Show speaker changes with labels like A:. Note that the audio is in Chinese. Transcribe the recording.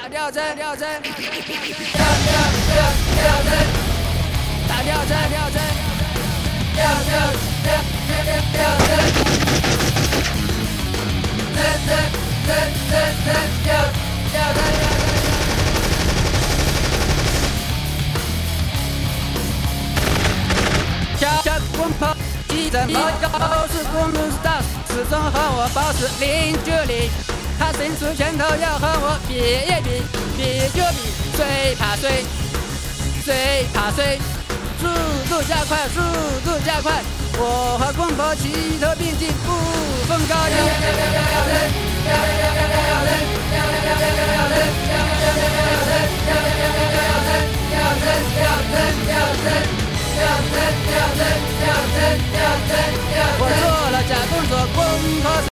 A: 大吊针，吊针，
B: 吊针，
A: 大吊针，吊针，
B: 吊针。
A: 小滚炮，记着报告是公路 stars， 始终和我保持零距离。他伸出拳头要和我比一比，比就比，谁怕谁，谁怕谁。速度加快，速度加快，我和滚炮齐头并进，不分高低。